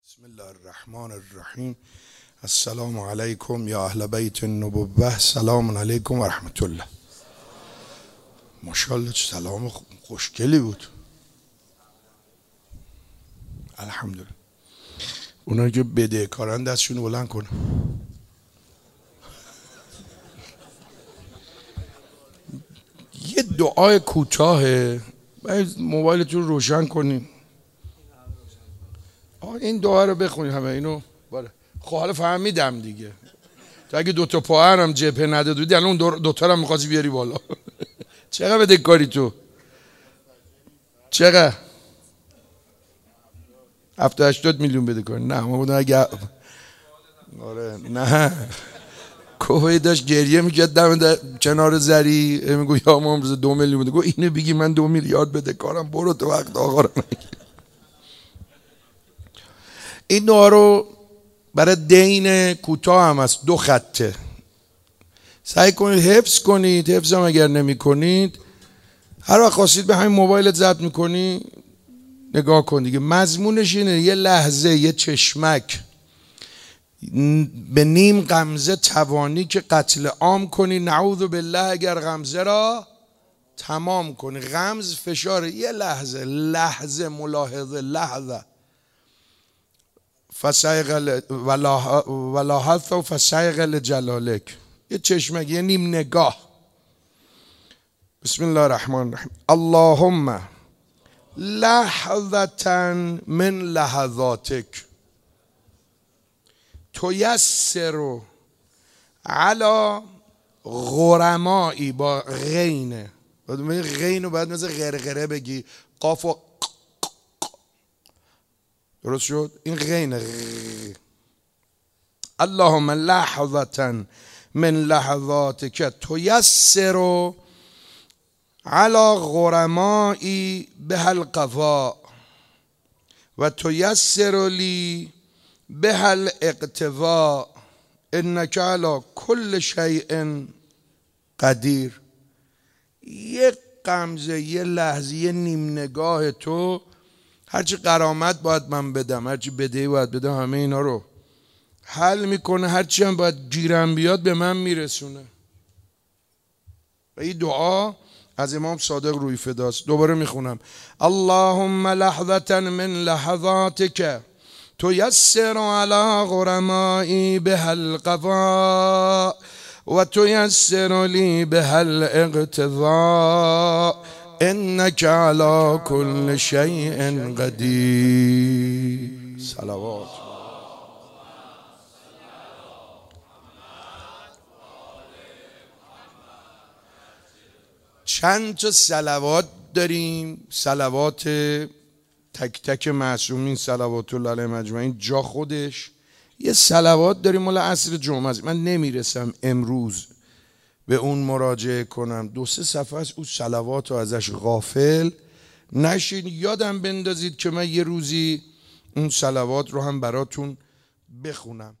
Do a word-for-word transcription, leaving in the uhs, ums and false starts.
بسم الله الرحمن الرحیم. السلام علیکم یا اهل بیت النبوة، سلام علیکم و رحمت الله. ماشاءالله چه سلام خوشگلی بود. الحمدلله. اونایی که بدهکارن دستشون بلند کنن. یه دعای کوتاهه، موبایلتون رو روشن کنین. آه این دعا رو بخونید همه اینو. بله. خب حالا فهمیدم دیگه. تو اگه دو تا پاهر هم جبهه ندادی الان اون دو تا هم می‌خواستی بیاری بالا. چقدر بدهکاری تو؟ چقدر؟ هفتاد هشتاد میلیون بدهکاری. نه ما بودم اگه آره نه کوهی داشت گریه میکرد دم کنار زری، میگو یا ما امروز دو میلیون بده. گو اینو بگی من دو میلیارد بدهکارم، برو تو وقت آقا رو نگیر. این دعا رو برای دین کوتاه هم هست، دو خطه. سعی کنید حفظ کنید. حفظ هم اگر نمی کنید هر وقت خواستید به همین موبایلت ضبط میکنی نگاه کن دیگه. مضمونش اینه یه لحظه، یه چشمک به نیم غمزه توانی که قتل عام کنی. نعوذ بالله اگر غمزه را تمام کنی. غمز فشار یه لحظه، لحظه ملاحظه، لحظه فسایق ولاحظ و فسایق لجلالک. یه چشمک، یه نیم نگاه. بسم الله الرحمن الرحیم. اللهم لحظة من لحظاتک تیسر علی غرمایی. با غینه، غین رو باید مثل غرغره بگی. قاف و درست شد؟ این غینه. اللهم لحظة من لحظاتک تیسر علی غرمایی به القضاء و تیسر لی به الاقتضاء انک علی کل شیء قدیر. یه غمزه، یه لحظه، یه نیم نگاه تو هرچی غرامت باید من بدم، هرچی بدهی باید بدم، همه اینا رو حل میکنه. هرچی هم باید گیرم بیاد به من میرسونه. و این دعا از امام صادق روی فداست. دوباره میخونم. اللهم لحظة من لحظاتک تیسر علی غرمایی به القضاء و تیسر لی به الاقتضاء انک علی کل شیء قدیر. صلوات. چند تا صلوات داریم، صلوات تک تک معصومین صلوات الله علیهم اجمعین جا خودش. یه صلوات داریم مال عصر جمعه است. من نمیرسم امروز به اون مراجعه کنم. دو سه صفحه از اون صلوات رو ازش غافل نشین. یادم بندازید که من یه روزی اون صلوات رو هم براتون بخونم.